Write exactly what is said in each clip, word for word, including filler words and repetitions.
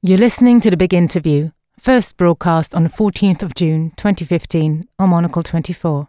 You're listening to The Big Interview, first broadcast on the fourteenth of June twenty fifteen on Monocle twenty-four.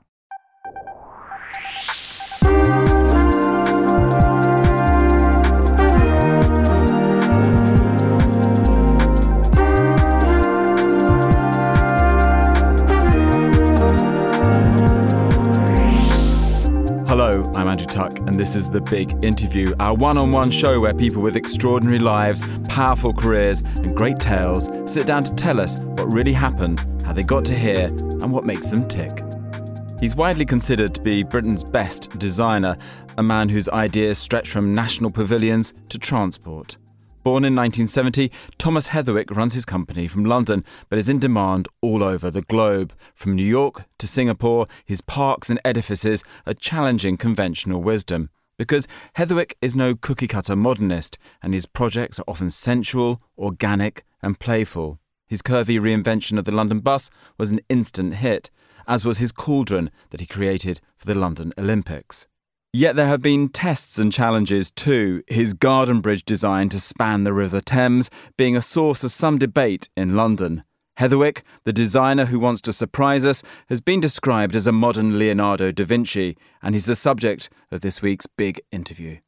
Hello, I'm Andrew Tuck, and this is The Big Interview, our one-on-one show where people with extraordinary lives, powerful careers, and great tales sit down to tell us what really happened, how they got to here, and what makes them tick. He's widely considered to be Britain's best designer, a man whose ideas stretch from national pavilions to transport. Born in nineteen seventy, Thomas Heatherwick runs his company from London, but is in demand all over the globe. From New York to Singapore, his parks and edifices are challenging conventional wisdom. Because Heatherwick is no cookie-cutter modernist, and his projects are often sensual, organic and playful. His curvy reinvention of the London bus was an instant hit, as was his cauldron that he created for the London Olympics. Yet there have been tests and challenges too, his garden bridge design to span the River Thames being a source of some debate in London. Heatherwick, the designer who wants to surprise us, has been described as a modern Leonardo da Vinci, and he's the subject of this week's Big Interview.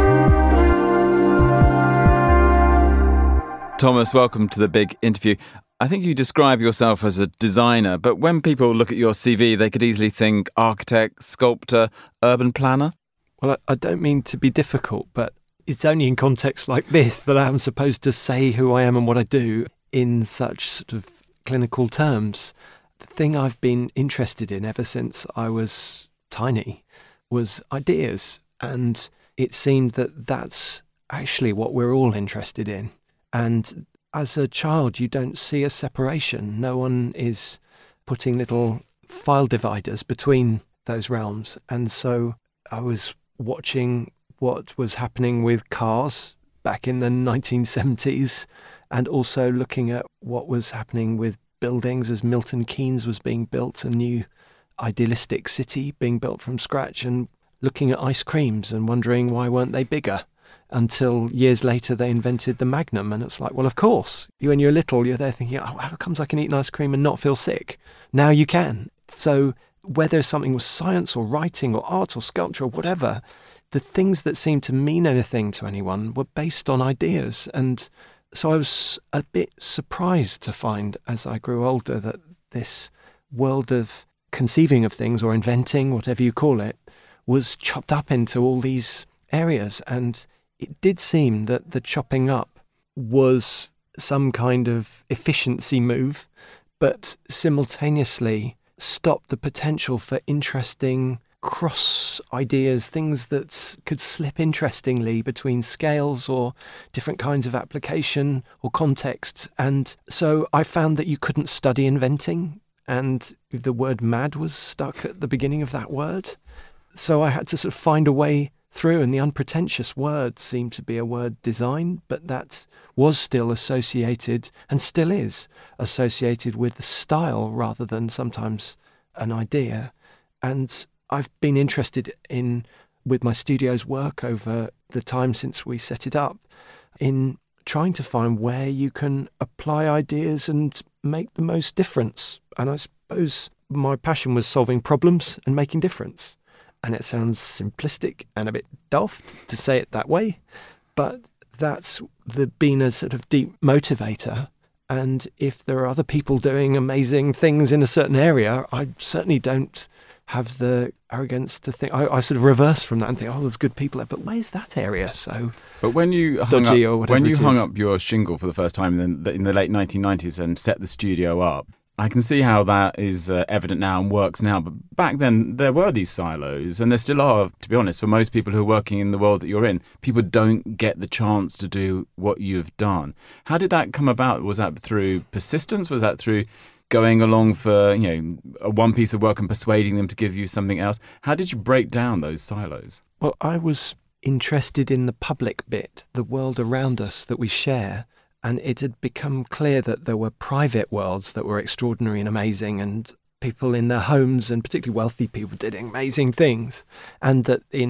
Thomas, welcome to the Big Interview. I think you describe yourself as a designer, but when people look at your C V, they could easily think architect, sculptor, urban planner. Well, I don't mean to be difficult, but it's only in contexts like this that I'm supposed to say who I am and what I do in such sort of clinical terms. The thing I've been interested in ever since I was tiny was ideas, and it seemed that that's actually what we're all interested in. And as a child, you don't see a separation. No one is putting little file dividers between those realms. And so I was watching what was happening with cars back in the nineteen seventies, and also looking at what was happening with buildings as Milton Keynes was being built, a new idealistic city being built from scratch, and looking at ice creams and wondering why weren't they bigger. Until years later they invented the Magnum, and it's like, well, of course, you when you're little, you're there thinking, oh, how comes I can eat an ice cream and not feel sick? Now you can. So whether something was science or writing or art or sculpture or whatever, the things that seemed to mean anything to anyone were based on ideas. And so I was a bit surprised to find, as I grew older, that this world of conceiving of things or inventing, whatever you call it, was chopped up into all these areas. And it did seem that the chopping up was some kind of efficiency move, but simultaneously stopped the potential for interesting cross ideas, things that could slip interestingly between scales or different kinds of application or contexts. And so I found that you couldn't study inventing, and the word mad was stuck at the beginning of that word. So I had to sort of find a way through, and the unpretentious word seemed to be a word design, but that was still associated, and still is, associated with the style rather than sometimes an idea. And I've been interested in, with my studio's work over the time since we set it up, in trying to find where you can apply ideas and make the most difference. And I suppose my passion was solving problems and making difference. And it sounds simplistic and a bit daft to say it that way, but that's the, been a sort of deep motivator. And if there are other people doing amazing things in a certain area, I certainly don't have the arrogance to think, I, I sort of reverse from that and think, oh, there's good people there, but where's that area? So, but when you hung dodgy up, or whatever when you it hung is. up your shingle for the first time in the, in the late nineteen nineties and set the studio up, I can see how that is uh, evident now and works now, but back then there were these silos, and there still are, to be honest, for most people who are working in the world that you're in. People don't get the chance to do what you've done. How did that come about? Was that through persistence? Was that through going along for, you know, a one piece of work and persuading them to give you something else? How did you break down those silos? Well, I was interested in the public bit, the world around us that we share. And it had become clear that there were private worlds that were extraordinary and amazing, and people in their homes, and particularly wealthy people, did amazing things. And that in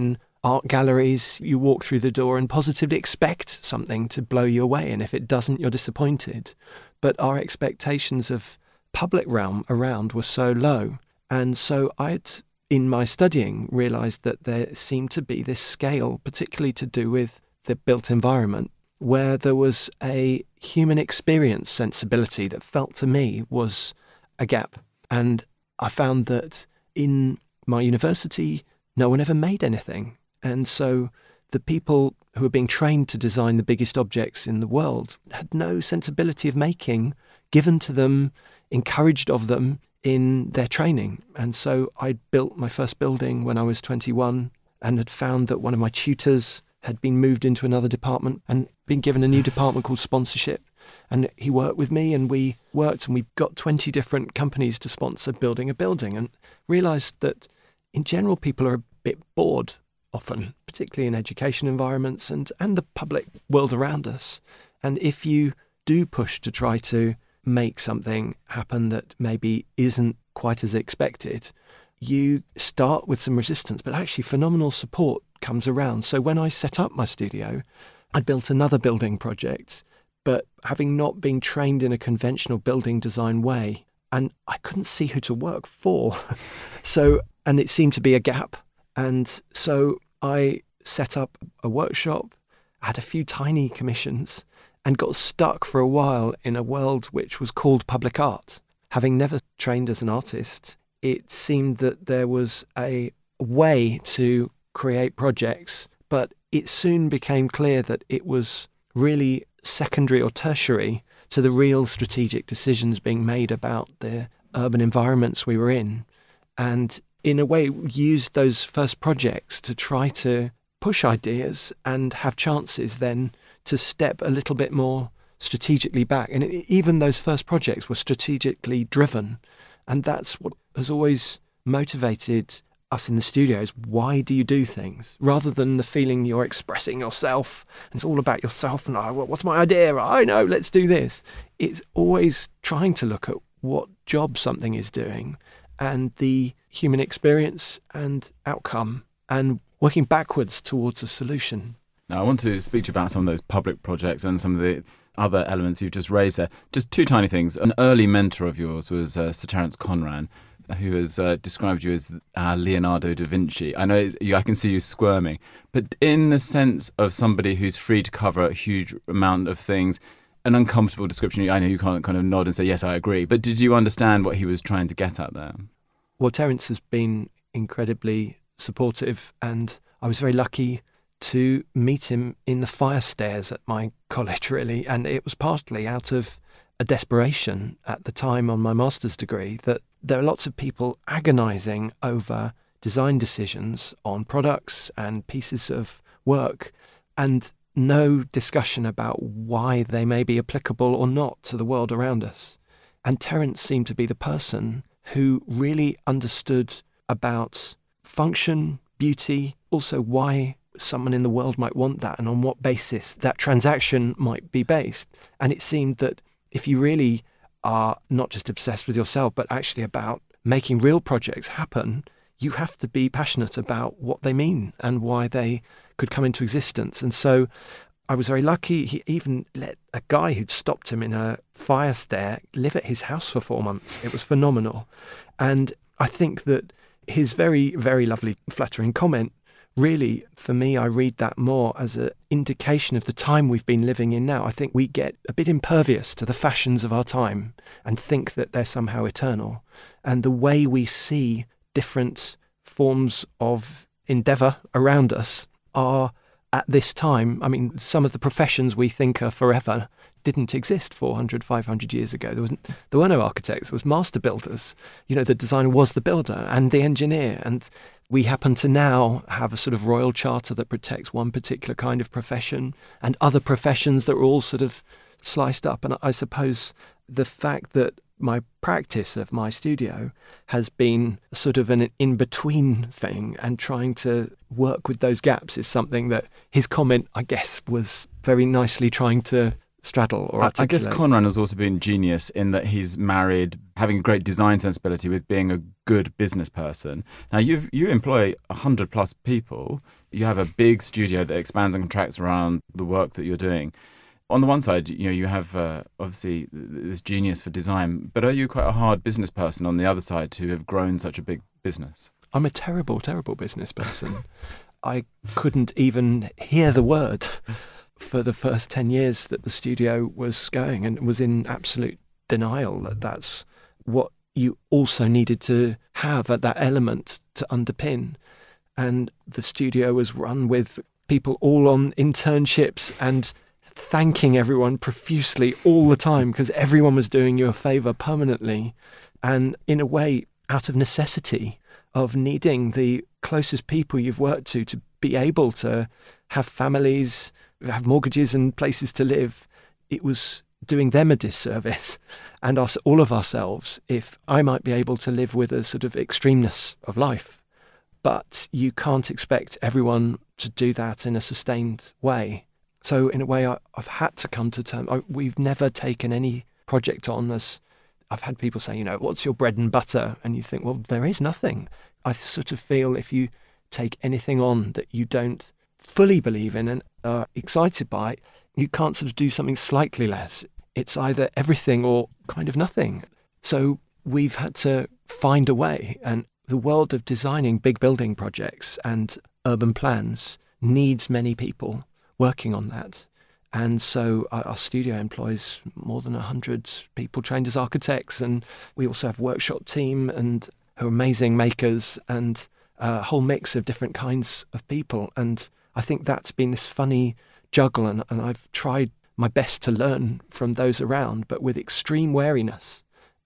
art galleries, you walk through the door and positively expect something to blow you away. And if it doesn't, you're disappointed. But our expectations of public realm around were so low. And so I'd, in my studying, realised that there seemed to be this scale, particularly to do with the built environment, where there was a human experience sensibility that felt to me was a gap. And I found that in my university, no one ever made anything. And so the people who were being trained to design the biggest objects in the world had no sensibility of making given to them, encouraged of them in their training. And so I built my first building when I was twenty-one and had found that one of my tutors had been moved into another department and been given a new department called sponsorship. And he worked with me and we worked and we got twenty different companies to sponsor building a building, and realised that in general people are a bit bored often, particularly in education environments and, and the public world around us. And if you do push to try to make something happen that maybe isn't quite as expected, you start with some resistance, but actually phenomenal support comes around. So when I set up my studio, I built another building project, but having not been trained in a conventional building design way, and I couldn't see who to work for. So, and it seemed to be a gap. And so I set up a workshop, had a few tiny commissions, and got stuck for a while in a world which was called public art. Having never trained as an artist, it seemed that there was a way to create projects, but it soon became clear that it was really secondary or tertiary to the real strategic decisions being made about the urban environments we were in. And in a way, used those first projects to try to push ideas and have chances then to step a little bit more strategically back. And it, even those first projects were strategically driven. And that's what has always motivated us in the studios. Why do you do things? Rather than the feeling you're expressing yourself, and it's all about yourself, and oh, what's my idea? I know, let's do this. It's always trying to look at what job something is doing and the human experience and outcome, and working backwards towards a solution. Now, I want to speak to you about some of those public projects and some of the other elements you've just raised there. Just two tiny things. An early mentor of yours was uh, Sir Terence Conran, who has uh, described you as uh, Leonardo da Vinci. I know you, I can see you squirming, but in the sense of somebody who's free to cover a huge amount of things, an uncomfortable description, I know you can't kind of nod and say, yes, I agree, but did you understand what he was trying to get at there? Well, Terence has been incredibly supportive, and I was very lucky to meet him in the fire stairs at my college, really. And it was partly out of a desperation at the time on my master's degree that there are lots of people agonising over design decisions on products and pieces of work, and no discussion about why they may be applicable or not to the world around us. And Terence seemed to be the person who really understood about function, beauty, also why someone in the world might want that and on what basis that transaction might be based. And it seemed that if you really are not just obsessed with yourself, but actually about making real projects happen, you have to be passionate about what they mean and why they could come into existence. And so I was very lucky. He even let a guy who'd stopped him in a fire stair live at his house for four months. It was phenomenal. And I think that his very, very lovely, flattering comment, really, for me, I read that more as an indication of the time we've been living in now. I think we get a bit impervious to the fashions of our time and think that they're somehow eternal. And the way we see different forms of endeavour around us are at this time. I mean, some of the professions we think are forever didn't exist four hundred, five hundred years ago. There, wasn't, there were no architects, there was master builders. You know, the designer was the builder and the engineer. And we happen to now have a sort of royal charter that protects one particular kind of profession and other professions that are all sort of sliced up. And I suppose the fact that my practice of my studio has been sort of an in-between thing, and trying to work with those gaps is something that his comment, I guess, was very nicely trying to straddle or I, articulate. I guess Conran has also been genius in that he's married having a great design sensibility with being a good business person. Now, you've, you employ one hundred plus people. You have a big studio that expands and contracts around the work that you're doing. On the one side, you know, you have uh, obviously this genius for design, but are you quite a hard business person on the other side to have grown such a big business? I'm a terrible, terrible business person. I couldn't even hear the word for the first ten years that the studio was going, and was in absolute denial that that's what you also needed to have at that element to underpin. And the studio was run with people all on internships and thanking everyone profusely all the time because everyone was doing you a favour permanently, and in a way out of necessity of needing the closest people you've worked to to be able to have families, have mortgages and places to live. It was doing them a disservice and us, all of ourselves, if I might be able to live with a sort of extremeness of life. But you can't expect everyone to do that in a sustained way. So in a way, I, I've had to come to terms. I, we've never taken any project on as, I've had people say, you know, what's your bread and butter? And you think, well, there is nothing. I sort of feel if you take anything on that you don't fully believe in and are excited by, you can't sort of do something slightly less. It's either everything or kind of nothing. So we've had to find a way, and the world of designing big building projects and urban plans needs many people working on that. And so our, our studio employs more than one hundred people trained as architects, and we also have a workshop team and who are amazing makers, and a whole mix of different kinds of people. And I think that's been this funny juggle, and, and I've tried my best to learn from those around, but with extreme wariness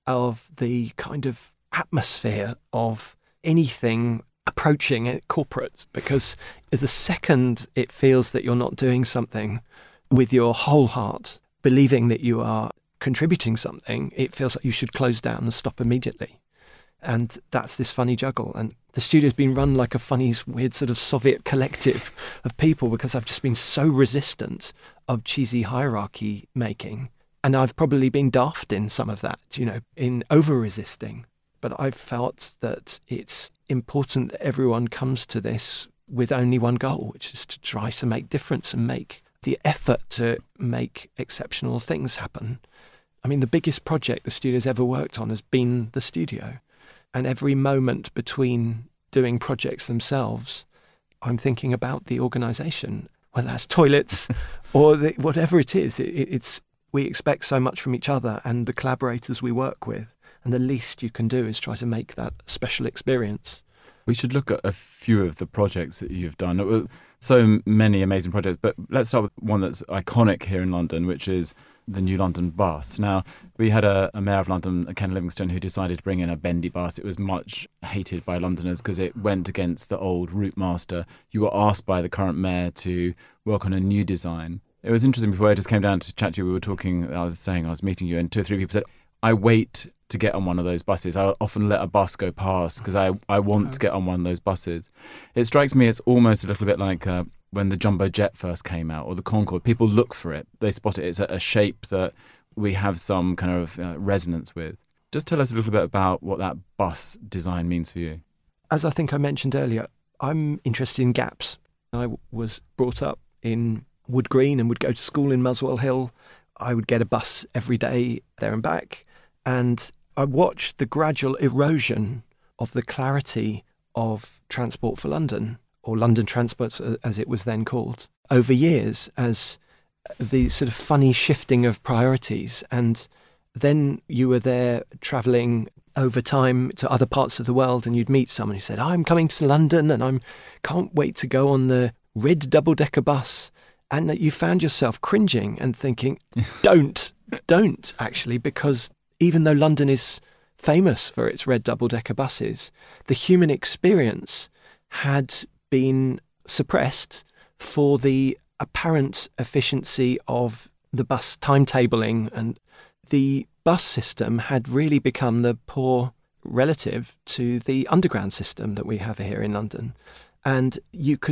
of the kind of atmosphere of anything approaching it corporate, because the second it feels that you're not doing something with your whole heart, believing that you are contributing something, it feels like you should close down and stop immediately. And that's this funny juggle. And the studio's been run like a funny, weird sort of Soviet collective of people, because I've just been so resistant of cheesy hierarchy making. And I've probably been daft in some of that, you know, in over-resisting. But I've felt that it's important that everyone comes to this with only one goal, which is to try to make difference and make the effort to make exceptional things happen. I mean, the biggest project the studio's ever worked on has been the studio. And every moment between doing projects themselves, I'm thinking about the organisation, whether that's toilets or the, whatever it is. It, it's we expect so much from each other and the collaborators we work with, and the least you can do is try to make that a special experience. We should look at a few of the projects that you've done. So many amazing projects, but let's start with one that's iconic here in London, which is the New London bus. Now, we had a, a mayor of London, Ken Livingstone, who decided to bring in a bendy bus. It was much hated by Londoners because it went against the old route master. You were asked by the current mayor to work on a new design. It was interesting. Before I just came down to chat to you, we were talking, I was saying, I was meeting you, and two or three people said, I wait to get on one of those buses. I often let a bus go past because I, I want to get on one of those buses. It strikes me it's almost a little bit like uh, when the Jumbo Jet first came out, or the Concorde. People look for it. They spot it. It's a, a shape that we have some kind of uh, resonance with. Just tell us a little bit about what that bus design means for you. As I think I mentioned earlier, I'm interested in gaps. I was brought up in Wood Green and would go to school in Muswell Hill. I would get a bus every day there and back. And I watched the gradual erosion of the clarity of Transport for London, or London Transport as it was then called, over years, as the sort of funny shifting of priorities. And then you were there travelling over time to other parts of the world, and you'd meet someone who said, I'm coming to London and I can't wait to go on the red double-decker bus. And that you found yourself cringing and thinking, don't, don't actually, because even though London is famous for its red double-decker buses, the human experience had been suppressed for the apparent efficiency of the bus timetabling, and the bus system had really become the poor relative to the underground system that we have here in London. And you could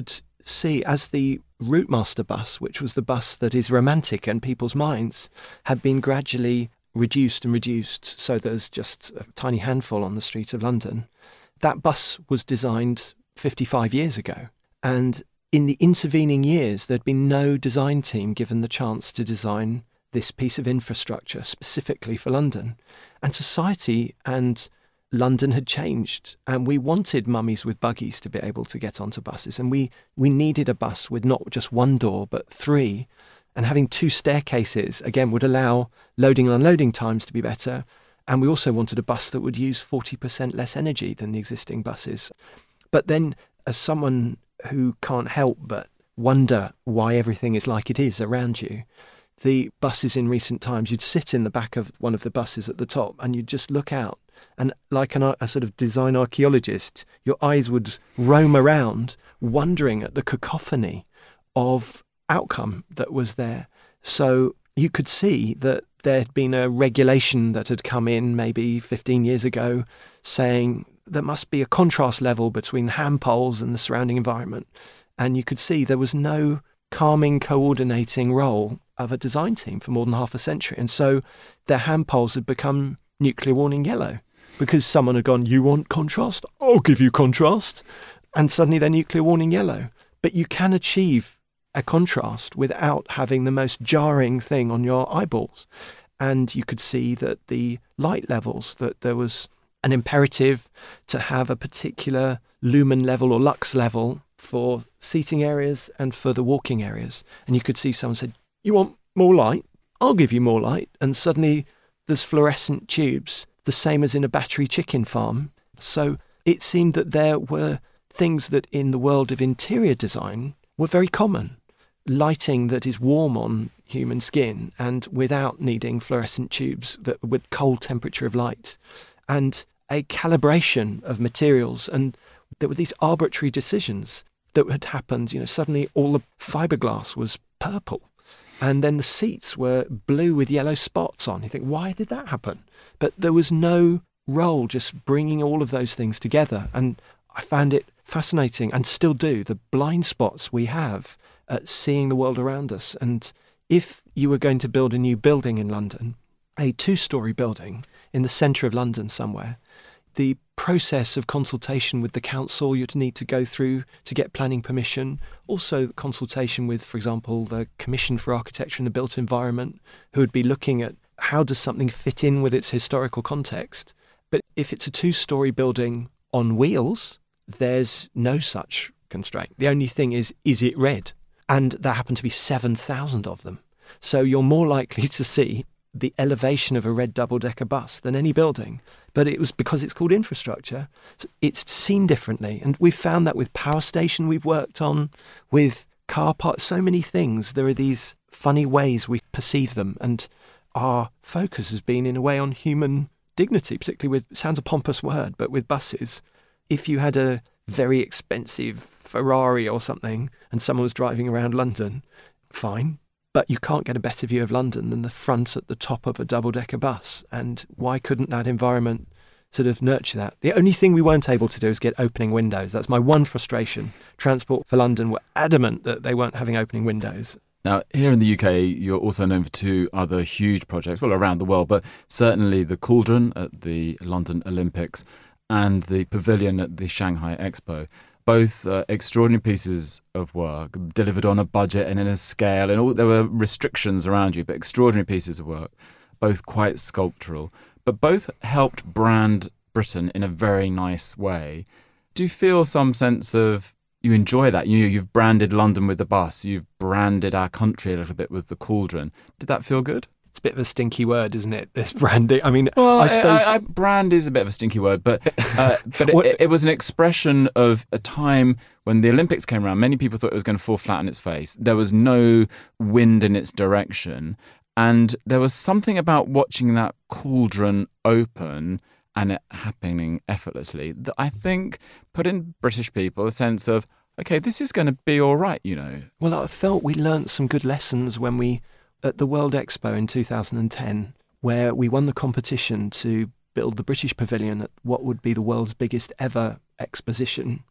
see as the Routemaster bus, which was the bus that is romantic in people's minds, had been gradually reduced and reduced so there's just a tiny handful on the streets of London. That bus was designed fifty-five years ago. And in the intervening years, there'd been no design team given the chance to design this piece of infrastructure specifically for London. And society and London had changed, and we wanted mummies with buggies to be able to get onto buses, and we, we needed a bus with not just one door but three, and having two staircases again would allow loading and unloading times to be better, and we also wanted a bus that would use forty percent less energy than the existing buses. But then, as someone who can't help but wonder why everything is like it is around you, the buses in recent times, you'd sit in the back of one of the buses at the top and you'd just look out, and like an, a sort of design archaeologist, your eyes would roam around wondering at the cacophony of outcome that was there. So you could see that there had been a regulation that had come in maybe fifteen years ago saying there must be a contrast level between the hand poles and the surrounding environment. And you could see there was no calming, coordinating role of a design team for more than half a century. And so their hand poles had become nuclear warning yellow because someone had gone, you want contrast? I'll give you contrast. And suddenly they're nuclear warning yellow. But you can achieve a contrast without having the most jarring thing on your eyeballs. And you could see that the light levels, that there was an imperative to have a particular lumen level or lux level for seating areas and for the walking areas. And you could see someone said, you want more light? I'll give you more light. And suddenly there's fluorescent tubes, the same as in a battery chicken farm. So it seemed that there were things that in the world of interior design were very common. Lighting that is warm on human skin and without needing fluorescent tubes that with cold temperature of light, and a calibration of materials. And there were these arbitrary decisions that had happened. You know, suddenly all the fiberglass was purple, and then the seats were blue with yellow spots on. You think, why did that happen? But there was no role just bringing all of those things together. And I found it fascinating, and still do, the blind spots we have at seeing the world around us. And if you were going to build a new building in London, a two-storey building in the centre of London somewhere, the process of consultation with the council you'd need to go through to get planning permission, also consultation with, for example, the Commission for Architecture and the Built Environment, who would be looking at how does something fit in with its historical context. But if it's a two-storey building on wheels, there's no such constraint. The only thing is, is it red? And there happen to be seven thousand of them. So you're more likely to see the elevation of a red double-decker bus than any building. But it was because it's called infrastructure. So it's seen differently. And we've found that with power station we've worked on, with car parks, so many things. There are these funny ways we perceive them. And our focus has been, in a way, on human dignity, particularly with, it sounds a pompous word, but with buses. If you had a very expensive Ferrari or something and someone was driving around London, fine. But you can't get a better view of London than the front at the top of a double-decker bus. And why couldn't that environment sort of nurture that? The only thing we weren't able to do is get opening windows. That's my one frustration. Transport for London were adamant that they weren't having opening windows. Now, here in the U K, you're also known for two other huge projects, well, around the world, but certainly the Cauldron at the London Olympics and the Pavilion at the Shanghai Expo. Both uh, extraordinary pieces of work, delivered on a budget and in a scale, and all, there were restrictions around you, but extraordinary pieces of work, both quite sculptural, but both helped brand Britain in a very nice way. Do you feel some sense of, you enjoy that? You, you've branded London with the bus, you've branded our country a little bit with the Cauldron. Did that feel good? It's a bit of a stinky word, isn't it, this branding? I mean, well, I suppose... I, I, brand is a bit of a stinky word, but uh, but it, it was an expression of a time when the Olympics came around. Many people thought it was going to fall flat on its face. There was no wind in its direction. And there was something about watching that Cauldron open and it happening effortlessly that I think put in British people a sense of, OK, this is going to be all right, you know. Well, I felt we learnt some good lessons when we... at the World Expo in two thousand ten, where we won the competition to build the British Pavilion at what would be the world's biggest ever exposition.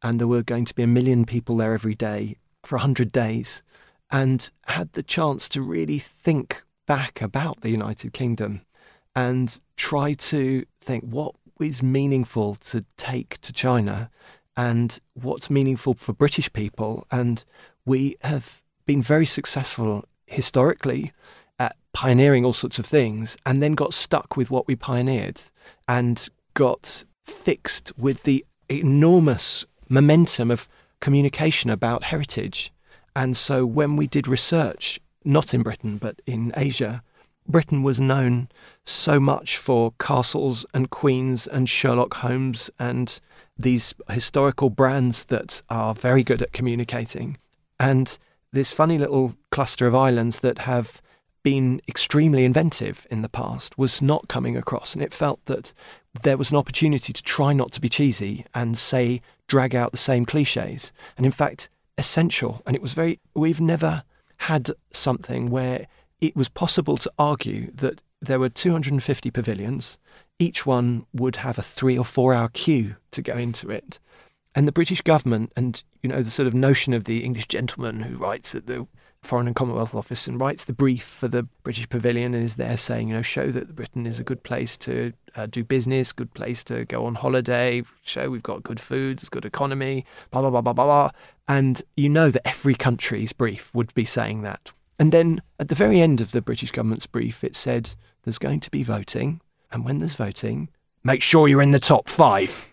and there were going to be a million people there every day for one hundred days, and had the chance to really think back about the United Kingdom and try to think what is meaningful to take to China and what's meaningful for British people. And we have been very successful historically at pioneering all sorts of things, and then got stuck with what we pioneered and got fixed with the enormous momentum of communication about heritage. And so when we did research, not in Britain but in Asia, Britain was known so much for castles and queens and Sherlock Holmes and these historical brands that are very good at communicating. And this funny little cluster of islands that have been extremely inventive in the past was not coming across. And it felt that there was an opportunity to try not to be cheesy and say, drag out the same cliches. And in fact, essential. And it was very, we've never had something where it was possible to argue that there were two hundred fifty pavilions. Each one would have a three or four hour queue to go into it. And the British government and, you know, the sort of notion of the English gentleman who writes at the Foreign and Commonwealth Office and writes the brief for the British Pavilion and is there saying, you know, show that Britain is a good place to uh, do business, good place to go on holiday, show we've got good food, it's good economy, blah, blah, blah, blah, blah, blah. And you know that every country's brief would be saying that. And then at the very end of the British government's brief, it said there's going to be voting. And when there's voting, make sure you're in the top five.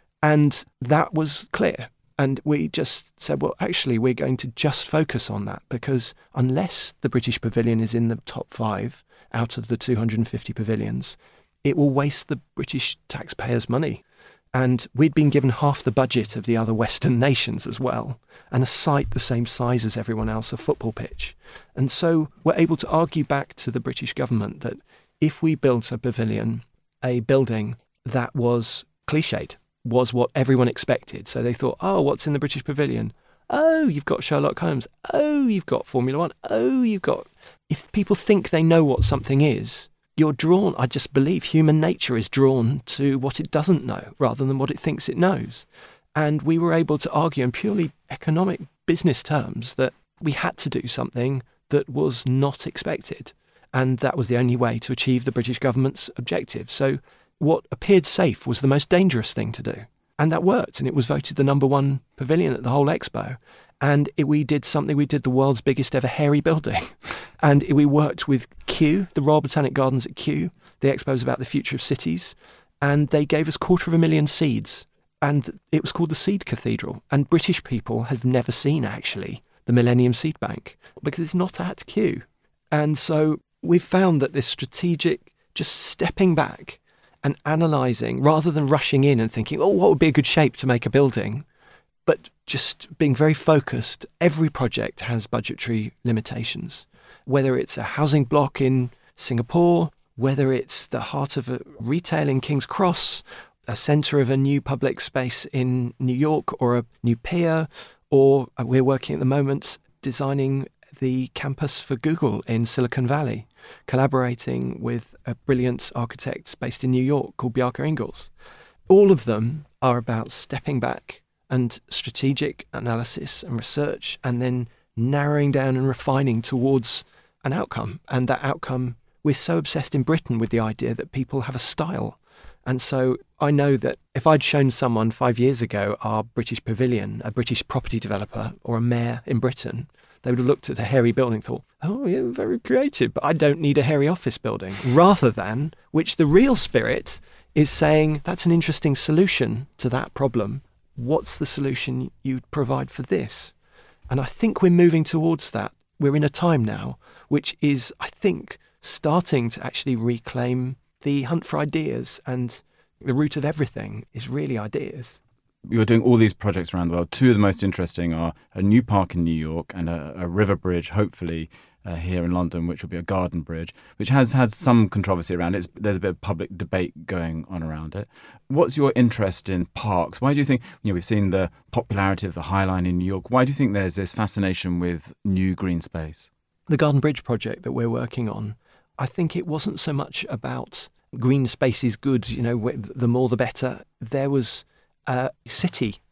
And that was clear. And we just said, well, actually, we're going to just focus on that, because unless the British Pavilion is in the top five out of the two hundred fifty pavilions, it will waste the British taxpayers' money. And we'd been given half the budget of the other Western nations as well, and a site the same size as everyone else, a football pitch. And so we're able to argue back to the British government that if we built a pavilion, a building that was cliched, was what everyone expected. So they thought, oh, what's in the British Pavilion? Oh, you've got Sherlock Holmes. Oh, you've got Formula One. Oh, you've got... If people think they know what something is, you're drawn, I just believe human nature is drawn to what it doesn't know rather than what it thinks it knows. And we were able to argue in purely economic business terms that we had to do something that was not expected. And that was the only way to achieve the British government's objective. So what appeared safe was the most dangerous thing to do. And that worked. And it was voted the number one pavilion at the whole expo. And it, we did something, we did the world's biggest ever hairy building. And it, we worked with Kew, the Royal Botanic Gardens at Kew. The expo was about the future of cities. And they gave us quarter of a million seeds. And it was called the Seed Cathedral. And British people have never seen, actually, the Millennium Seed Bank, because it's not at Kew. And so we've found that this strategic, just stepping back and analysing, rather than rushing in and thinking, oh, what would be a good shape to make a building, but just being very focused. Every project has budgetary limitations, whether it's a housing block in Singapore, whether it's the heart of a retail in King's Cross, a centre of a new public space in New York, or a new pier, or we're working at the moment designing the campus for Google in Silicon Valley, collaborating with a brilliant architect based in New York called Bjarke Ingels. All of them are about stepping back and strategic analysis and research, and then narrowing down and refining towards an outcome. And that outcome, we're so obsessed in Britain with the idea that people have a style. And so I know that if I'd shown someone five years ago our British Pavilion, a British property developer or a mayor in Britain, they would have looked at a hairy building and thought, oh, yeah, very creative, but I don't need a hairy office building. Rather than, which the real spirit is saying, that's an interesting solution to that problem. What's the solution you'd provide for this? And I think we're moving towards that. We're in a time now which is, I think, starting to actually reclaim the hunt for ideas, and the root of everything is really ideas. You're doing all these projects around the world. Two of the most interesting are a new park in New York and a, a river bridge, hopefully, uh, here in London, which will be a garden bridge, which has had some controversy around it. It's, there's a bit of public debate going on around it. What's your interest in parks? Why do you think, you know, we've seen the popularity of the High Line in New York. Why do you think there's this fascination with new green space? The Garden Bridge project that we're working on, I think it wasn't so much about green space is good, you know, the more the better. There was a city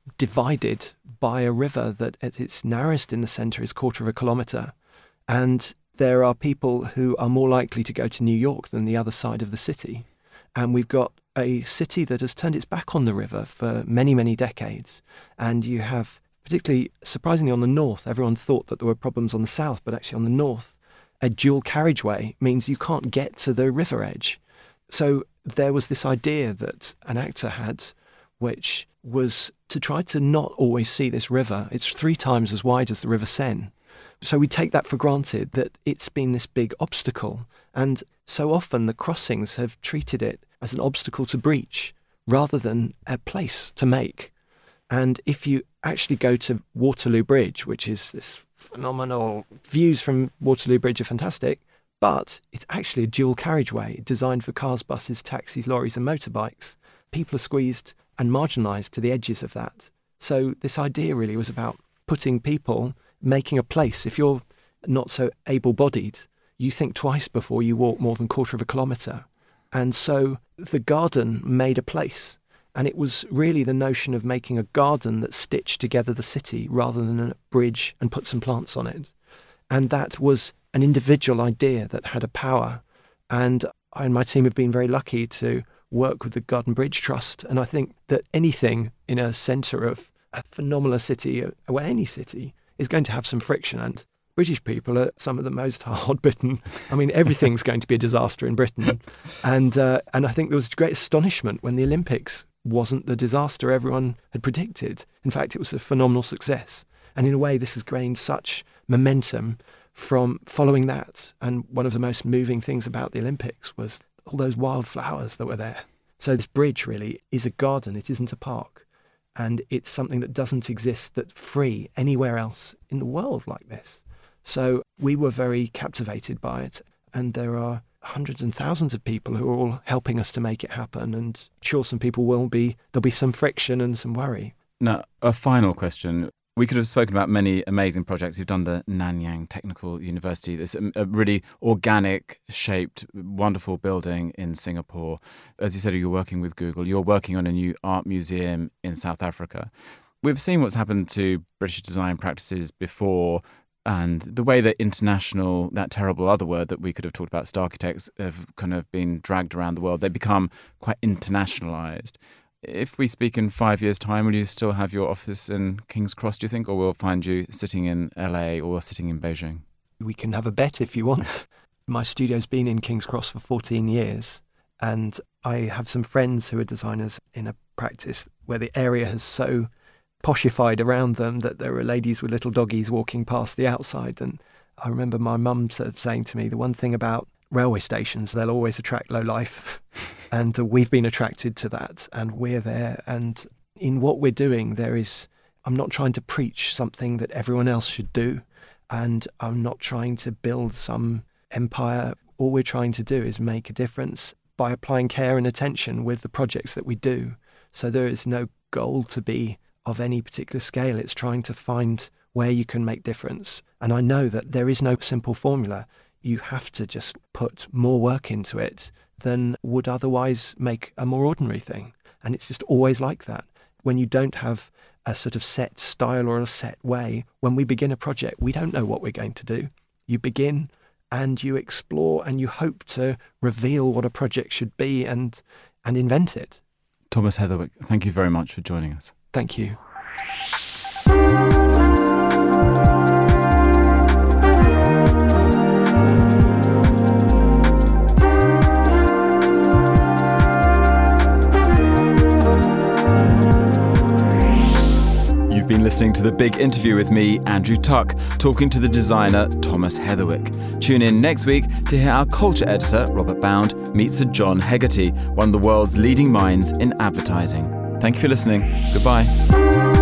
divided by a river that at its narrowest in the centre is a quarter of a kilometre. And there are people who are more likely to go to New York than the other side of the city. And we've got a city that has turned its back on the river for many, many decades. And you have, particularly surprisingly on the north, everyone thought that there were problems on the south, but actually on the north, a dual carriageway means you can't get to the river edge. So there was this idea that an actor had, which was to try to not always see this river. It's three times as wide as the River Seine. So we take that for granted, that it's been this big obstacle. And so often the crossings have treated it as an obstacle to breach rather than a place to make. And if you actually go to Waterloo Bridge, which is this phenomenal, views from Waterloo Bridge are fantastic, but it's actually a dual carriageway designed for cars, buses, taxis, lorries and motorbikes. People are squeezed and marginalised to the edges of that. So this idea really was about putting people, making a place. If you're not so able-bodied, you think twice before you walk more than a quarter of a kilometre. And so the garden made a place. And it was really the notion of making a garden that stitched together the city rather than a bridge and put some plants on it. And that was an individual idea that had a power. And I and my team have been very lucky to work with the Garden Bridge Trust. And I think that anything in a centre of a phenomenal city, or any city, is going to have some friction. And British people are some of the most hard-bitten. I mean, everything's going to be a disaster in Britain. And uh, and I think there was great astonishment when the Olympics wasn't the disaster everyone had predicted. In fact, it was a phenomenal success. And in a way, this has gained such momentum from following that. And one of the most moving things about the Olympics was all those wildflowers that were there. So this bridge really is a garden. It isn't a park. And it's something that doesn't exist that's free anywhere else in the world like this. So we were very captivated by it. And there are hundreds and thousands of people who are all helping us to make it happen. And sure, some people will be, there'll be some friction and some worry. Now, a final question. We could have spoken about many amazing projects. You've done the Nanyang Technical University. It's a, a really organic-shaped, wonderful building in Singapore. As you said, you're working with Google. You're working on a new art museum in South Africa. We've seen what's happened to British design practices before, and the way that international, that terrible other word that we could have talked about, Starchitects, have kind of been dragged around the world. They become quite internationalised. If we speak in five years' time, will you still have your office in King's Cross, do you think, or we'll find you sitting in L A or sitting in Beijing? We can have a bet if you want. My studio's been in King's Cross for fourteen years, and I have some friends who are designers in a practice where the area has so poshified around them that there are ladies with little doggies walking past the outside. And I remember my mum sort of saying to me, the one thing about railway stations, they'll always attract low life. And uh, we've been attracted to that, and we're there. And in what we're doing, there is, I'm not trying to preach something that everyone else should do, and I'm not trying to build some empire. All we're trying to do is make a difference by applying care and attention with the projects that we do. So there is no goal to be of any particular scale. It's trying to find where you can make difference. And I know that there is no simple formula. You have to just put more work into it than would otherwise make a more ordinary thing. And it's just always like that. When you don't have a sort of set style or a set way, when we begin a project, we don't know what we're going to do. You begin and you explore and you hope to reveal what a project should be and and invent it. Thomas Heatherwick, thank you very much for joining us. Thank you. You've been listening to The Big Interview with me, Andrew Tuck, talking to the designer Thomas Heatherwick. Tune in next week to hear our culture editor, Robert Bound, meet Sir John Hegarty, one of the world's leading minds in advertising. Thank you for listening. Goodbye.